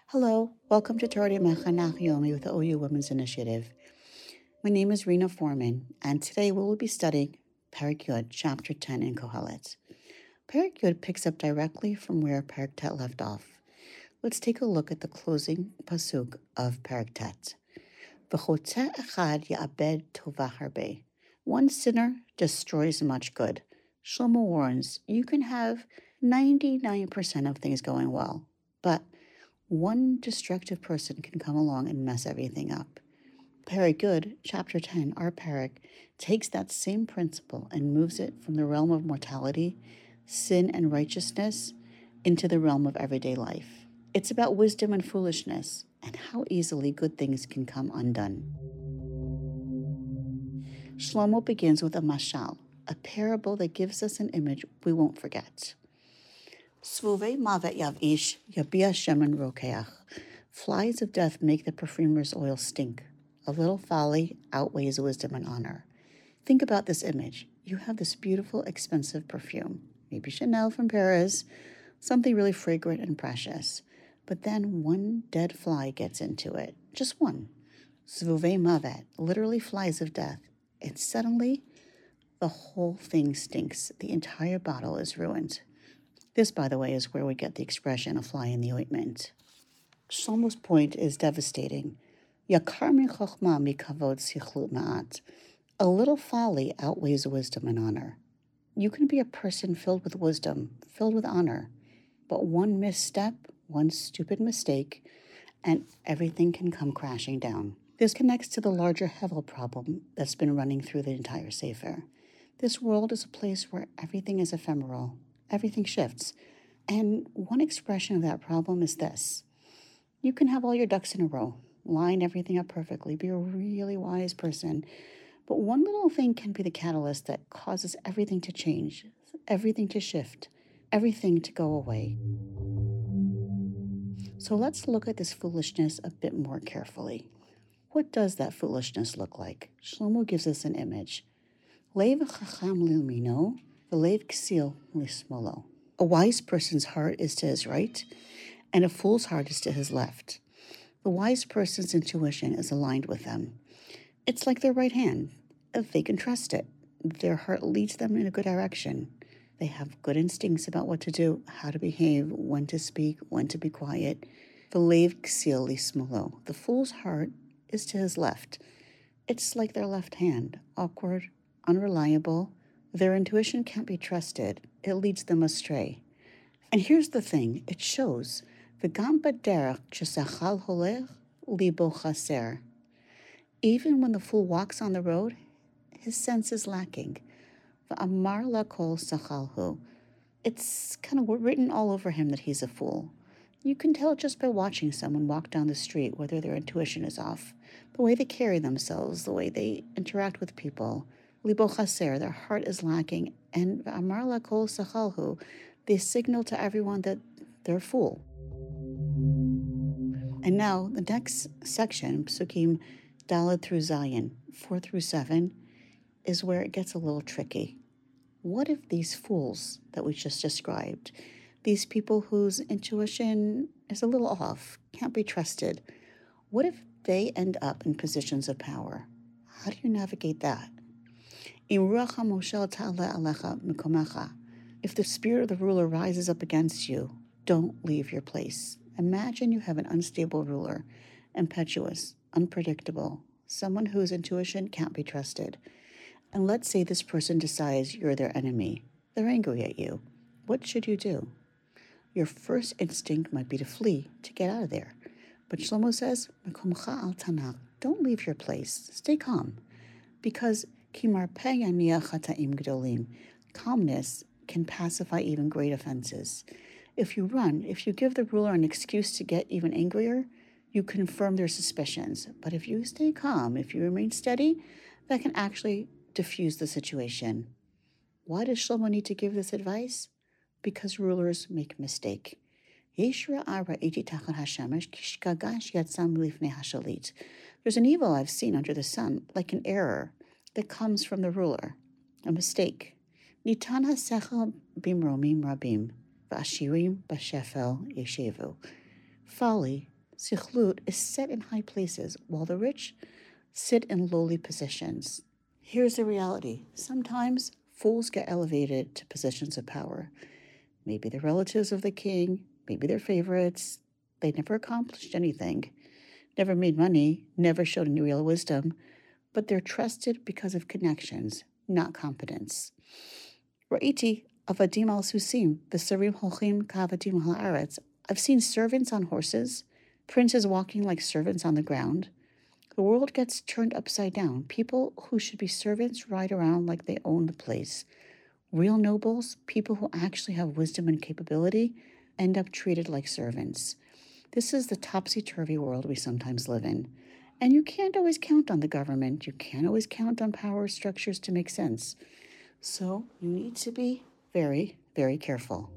Hello, welcome to Torah Mechanach Yomi with the OU Women's Initiative. My name is Rena Foreman, and today we will be studying Perek Yud, Chapter 10 in Kohelet. Perek Yud picks up directly from where Perek Tet left off. Let's take a look at the closing pasuk of Perek Tet. V'choteh echad ya'abed tovah harbe. One sinner destroys much good. Shlomo warns, you can have 99% of things going well, but one destructive person can come along and mess everything up. Perek Yud, Chapter 10, our Perek, takes that same principle and moves it from the realm of mortality, sin, and righteousness into the realm of everyday life. It's about wisdom and foolishness and how easily good things can come undone. Shlomo begins with a mashal, a parable that gives us an image we won't forget. Svuvei mavet yavish yabia shemen rokeach. Flies of death make the perfumer's oil stink. A little folly outweighs wisdom and honor. Think about this image. You have this beautiful, expensive perfume, maybe Chanel from Paris, something really fragrant and precious. But then one dead fly gets into it, just one. Zvuvei mavet, literally flies of death. And suddenly, the whole thing stinks. The entire bottle is ruined. This, by the way, is where we get the expression, a fly in the ointment. Shlomo's point is devastating. Yakar mi chochma mi kavod sichlu ma'at. A little folly outweighs wisdom and honor. You can be a person filled with wisdom, filled with honor, but one misstep, one stupid mistake, and everything can come crashing down. This connects to the larger Hevel problem that's been running through the entire Sefer. This world is a place where everything is ephemeral. Everything shifts. And one expression of that problem is this. You can have all your ducks in a row, line everything up perfectly, be a really wise person, but one little thing can be the catalyst that causes everything to change, everything to shift, everything to go away. So let's look at this foolishness a bit more carefully. What does that foolishness look like? Shlomo gives us an image. Lev chacham lilmino, v'lev ksil lismolo. A wise person's heart is to his right, and a fool's heart is to his left. The wise person's intuition is aligned with them. It's like their right hand. They can trust it. Their heart leads them in a good direction. They have good instincts about what to do, how to behave, when to speak, when to be quiet. V'lev ksil lismolo. The fool's heart is to his left. It's like their left hand, awkward, unreliable. Their intuition can't be trusted. It leads them astray. And here's the thing, it shows. V'gam b'derech shesachal holech libo chaser. Even when the fool walks on the road, his sense is lacking. V'amar lakol sachalhu. It's kind of written all over him that he's a fool. You can tell just by watching someone walk down the street whether their intuition is off. The way they carry themselves, the way they interact with people. Libo chaser, their heart is lacking. And v'amar lakol sachalhu, they signal to everyone that they're a fool. And now, the next section, Psukim Daled through Zayin, 4 through 7, is where it gets a little tricky. What if these fools that we just described, these people whose intuition is a little off, can't be trusted, what if they end up in positions of power? How do you navigate that? If the spirit of the ruler rises up against you, don't leave your place. Imagine you have an unstable ruler, impetuous, unpredictable, someone whose intuition can't be trusted. And let's say this person decides you're their enemy. They're angry at you. What should you do? Your first instinct might be to flee, to get out of there. But Shlomo says, Mekomcha al tanach, don't leave your place. Stay calm. Because kimarpeh yaniach hata'im gdolim, calmness can pacify even great offenses. If you run, if you give the ruler an excuse to get even angrier, you confirm their suspicions. But if you stay calm, if you remain steady, that can actually diffuse the situation. Why does Shlomo need to give this advice? Because rulers make mistake. There's an evil I've seen under the sun, like an error that comes from the ruler, a mistake. Nitan hasechel bimromim rabim, v'ashirim b'shefel yeshevu. Folly Sichlut is set in high places, while the rich sit in lowly positions. Here's the reality. Sometimes fools get elevated to positions of power. Maybe they're relatives of the king, maybe they're favorites. They never accomplished anything, never made money, never showed any real wisdom, but they're trusted because of connections, not competence. Ra'iti avadim al susim, v'sarim holchim kavadim ha'aretz. I've seen servants on horses, princes walking like servants on the ground. The world gets turned upside down. People who should be servants ride around like they own the place. Real nobles, people who actually have wisdom and capability, end up treated like servants. This is the topsy-turvy world we sometimes live in. And you can't always count on the government. You can't always count on power structures to make sense. So you need to be very, very careful.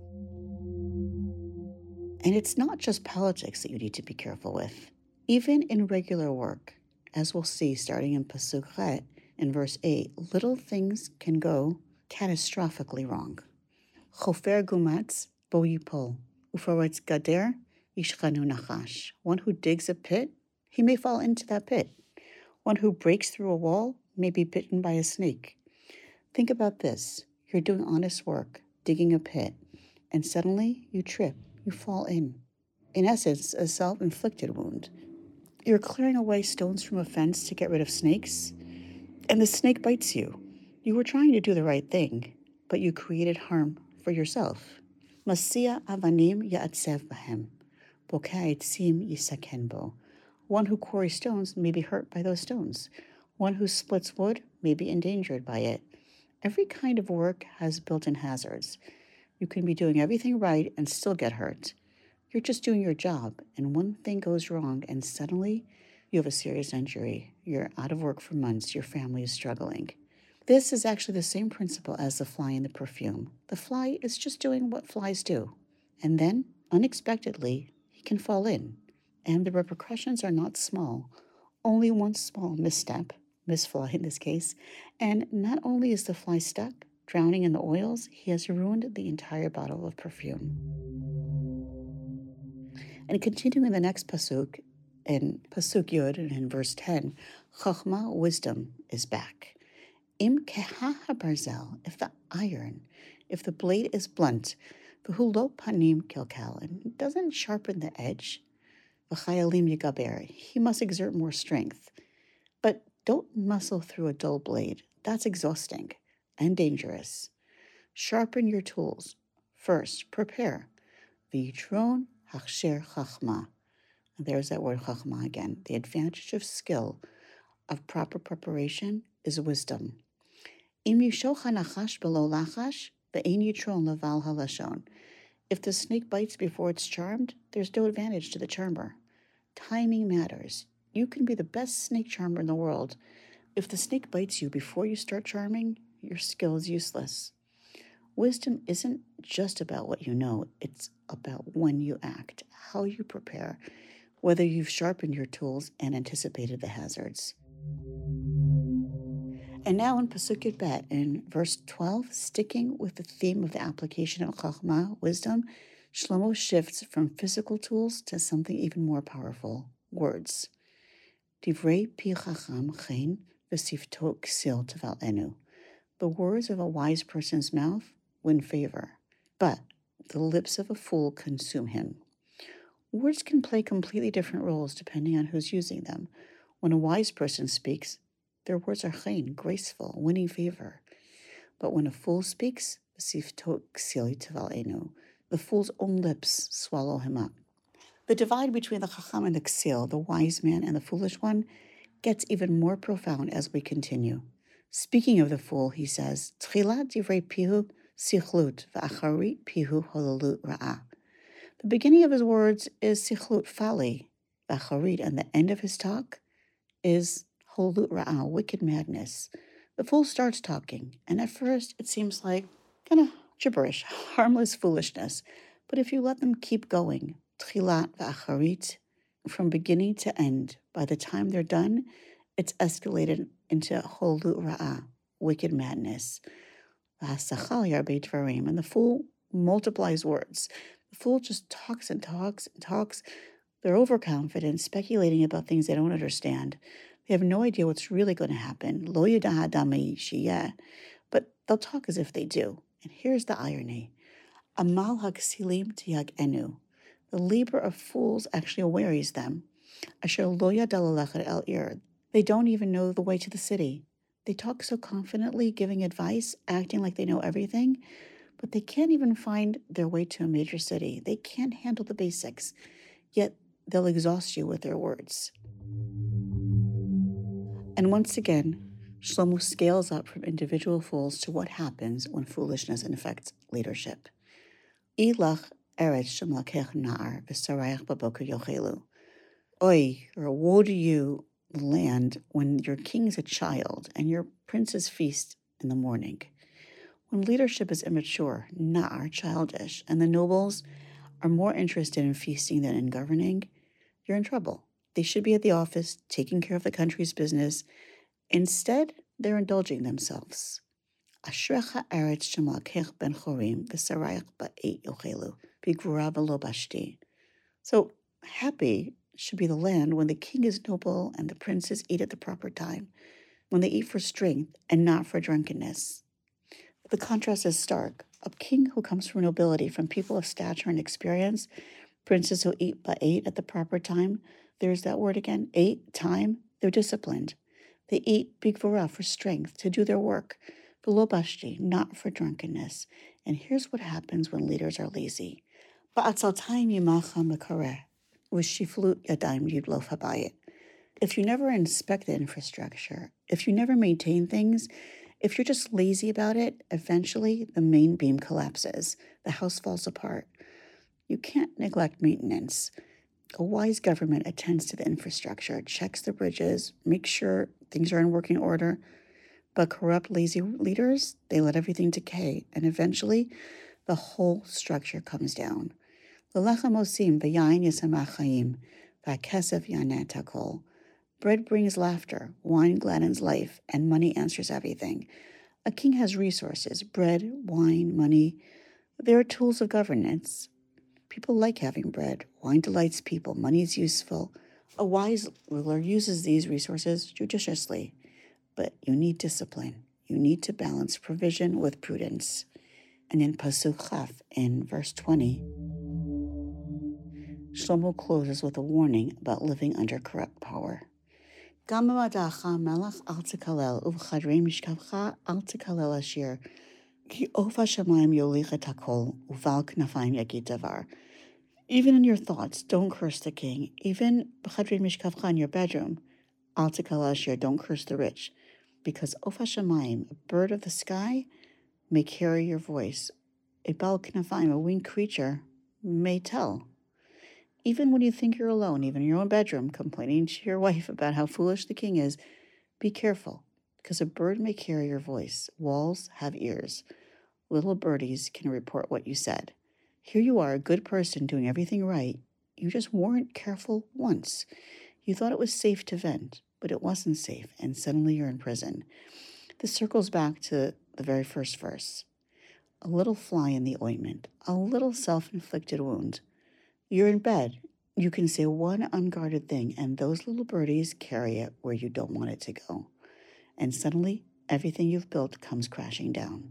And it's not just politics that you need to be careful with. Even in regular work, as we'll see starting in Pasuk Chet, in verse 8, little things can go catastrophically wrong. Chofer gumatz bo yipol, ufaretz gader yishchanu nachash. One who digs a pit, he may fall into that pit. One who breaks through a wall may be bitten by a snake. Think about this. You're doing honest work, digging a pit, and suddenly you trip, you fall in. In essence, a self-inflicted wound. You're clearing away stones from a fence to get rid of snakes, and the snake bites you. You were trying to do the right thing, but you created harm for yourself. Masia avanim ya'atsev bahem, bokeh etzim yisaken bo. One who quarries stones may be hurt by those stones. One who splits wood may be endangered by it. Every kind of work has built-in hazards. You can be doing everything right and still get hurt. You're just doing your job, and one thing goes wrong, and suddenly you have a serious injury. You're out of work for months. Your family is struggling. This is actually the same principle as the fly in the perfume. The fly is just doing what flies do. And then, unexpectedly, he can fall in. And the repercussions are not small. Only one small misstep, misfly in this case, and not only is the fly stuck, drowning in the oils, he has ruined the entire bottle of perfume. And continuing in the next pasuk, in pasuk Yud, and in verse 10, Chachma, wisdom, is back. Im keha habarzel, if the iron, if the blade is blunt, v'hu lo panim kilkal, and doesn't sharpen the edge, v'chayalim yigaber, he must exert more strength. But don't muscle through a dull blade. That's exhausting and dangerous. Sharpen your tools. First, prepare. V'yitron hachsher chachma. And there's that word chachma again. The advantage of skill, of proper preparation, is wisdom. Im yishocha nachash below lachash, ve'ein yitron leval halashon. If the snake bites before it's charmed, there's no advantage to the charmer. Timing matters. You can be the best snake charmer in the world. If the snake bites you before you start charming, your skill is useless. Wisdom isn't just about what you know. It's about when you act, how you prepare, whether you've sharpened your tools and anticipated the hazards. And now in Pasuk Yud Bet, in verse 12, sticking with the theme of the application of Chachma, wisdom, Shlomo shifts from physical tools to something even more powerful, words. Divrei pi chacham chen v'sifto ksil tevalenu. The words of a wise person's mouth win favor, but the lips of a fool consume him. Words can play completely different roles depending on who's using them. When a wise person speaks, their words are chen, graceful, winning favor. But when a fool speaks, v'sifto ksil tevalenu, the fool's own lips swallow him up. The divide between the chacham and the ksil, the wise man and the foolish one, gets even more profound as we continue. Speaking of the fool, he says, Tchilat divrei pihu sichlut v'acharit pihu holalut ra'ah. The beginning of his words is sichlut, folly, v'acharit, and the end of his talk is holalut ra'ah, wicked madness. The fool starts talking, and at first it seems like kind of gibberish, harmless foolishness. But if you let them keep going, Tchilat v'acharit, from beginning to end, by the time they're done, it's escalated into holut ra'ah, wicked madness. And the fool multiplies words. The fool just talks and talks and talks, They're overconfident, speculating about things they don't understand. They have no idea what's really going to happen. Lo yadaha adam yeh, but they'll talk as if they do. And here's the irony. Amal haksilim tiyag enu. The labor of fools actually wearies them. Asher lo yadalalecher el ir. They don't even know the way to the city. They talk so confidently, giving advice, acting like they know everything, but they can't even find their way to a major city. They can't handle the basics, yet they'll exhaust you with their words. And once again, Shlomo scales up from individual fools to what happens when foolishness infects leadership. Ilach eretz shemlakech na'ar v'sarayach baboker yochelu. Oy, or woe to you, land, when your king's a child and your princes feast in the morning. When leadership is immature, na'ar, childish, and the nobles are more interested in feasting than in governing, you're in trouble. They should be at the office, taking care of the country's business. Instead, they're indulging themselves. Ashrecha eretz shemalkech ben chorim v'sarayach ba'et yochelu b'gvura v'lo bashti. So happy should be the land when the king is noble and the princes eat at the proper time, when they eat for strength and not for drunkenness. The contrast is stark. A king who comes from nobility, from people of stature and experience, princes who eat ba'et at the proper time. There's that word again, eight, time. They're disciplined. They eat bigvura for strength, to do their work, v'lo bashti, not for drunkenness. And here's what happens when leaders are lazy. Ba'atzaltayim yimacha mekareh, u'shiflut yadayim yidlof habayit. If you never inspect the infrastructure, if you never maintain things, if you're just lazy about it, eventually the main beam collapses. The house falls apart. You can't neglect maintenance. A wise government attends to the infrastructure, checks the bridges, makes sure things are in working order. But corrupt, lazy leaders, they let everything decay, and eventually the whole structure comes down. L'lechem osim v'yayin yisamach chayim, v'hakesef yanet hakol. Bread brings laughter, wine gladdens life, and money answers everything. A king has resources, bread, wine, money. They are tools of governance. People like having bread. Wine delights people. Money is useful. A wise ruler uses these resources judiciously. But you need discipline. You need to balance provision with prudence. And in Pasuk Chaf, in verse 20, Shlomo closes with a warning about living under corrupt power. Gam b'madacha melech al tikalel, uv'chadrei mishkavcha al tikalel ashir, ki ofa shamayim yolich et hakol, uval knafayim yagid davar. Even in your thoughts, don't curse the king. Even b'chadrei mishkavcha in your bedroom, al tikalel ashir, don't curse the rich. Because ofa shamayim, a bird of the sky, may carry your voice. A bal knafayim, a winged creature, may tell. Even when you think you're alone, even in your own bedroom, complaining to your wife about how foolish the king is, be careful, because a bird may carry your voice. Walls have ears. Little birdies can report what you said. Here you are, a good person doing everything right. You just weren't careful once. You thought it was safe to vent, but it wasn't safe, and suddenly you're in prison. This circles back to the very first verse. A little fly in the ointment, a little self-inflicted wound. You're in bed. You can say one unguarded thing, and those little birdies carry it where you don't want it to go. And suddenly, everything you've built comes crashing down.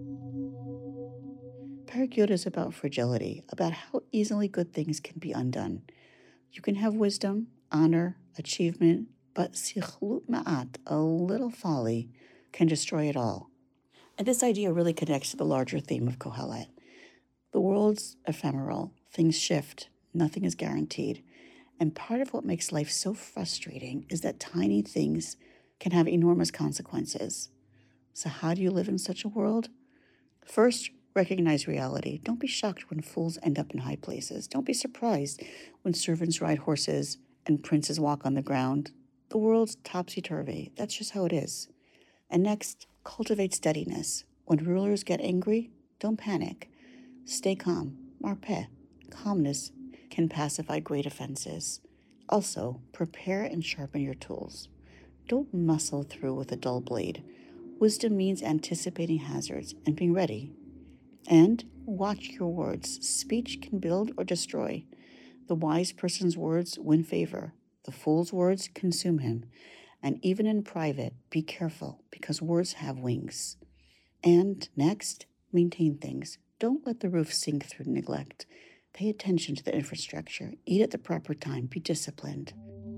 Perek Yud is about fragility, about how easily good things can be undone. You can have wisdom, honor, achievement, but sichlut ma'at, a little folly, can destroy it all. And this idea really connects to the larger theme of Kohelet. The world's ephemeral. Things shift. Nothing is guaranteed. And part of what makes life so frustrating is that tiny things can have enormous consequences. So how do you live in such a world? First, recognize reality. Don't be shocked when fools end up in high places. Don't be surprised when servants ride horses and princes walk on the ground. The world's topsy-turvy. That's just how it is. And next, cultivate steadiness. When rulers get angry, don't panic. Stay calm. Marpeh. Calmness can pacify great offenses. Also, prepare and sharpen your tools. Don't muscle through with a dull blade. Wisdom means anticipating hazards and being ready. And watch your words. Speech can build or destroy. The wise person's words win favor. The fool's words consume him. And even in private, be careful, because words have wings. And next, maintain things. Don't let the roof sink through neglect. Pay attention to the infrastructure. Eat at the proper time. Be disciplined.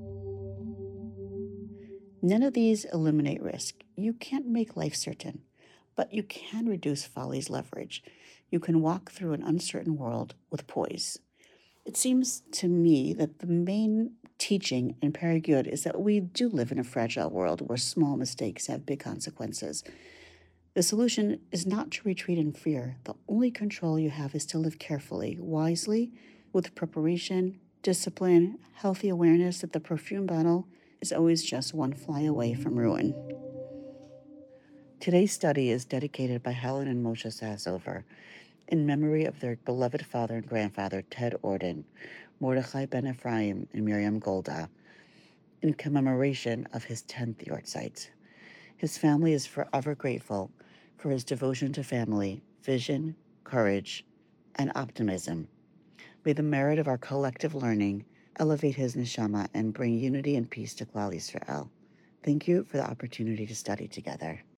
None of these eliminate risk. You can't make life certain, but you can reduce folly's leverage. You can walk through an uncertain world with poise. It seems to me that the main teaching in Peri Gyud is that we do live in a fragile world where small mistakes have big consequences. The solution is not to retreat in fear. The only control you have is to live carefully, wisely, with preparation, discipline, healthy awareness that the perfume battle is always just one fly away from ruin. Today's study is dedicated by Helen and Moshe Sassover in memory of their beloved father and grandfather, Ted Orden, Mordechai Ben Ephraim, and Miriam Golda, in commemoration of his 10th yahrzeit. His family is forever grateful for his devotion to family, vision, courage, and optimism. May the merit of our collective learning elevate his neshama and bring unity and peace to Klal Yisrael. Thank you for the opportunity to study together.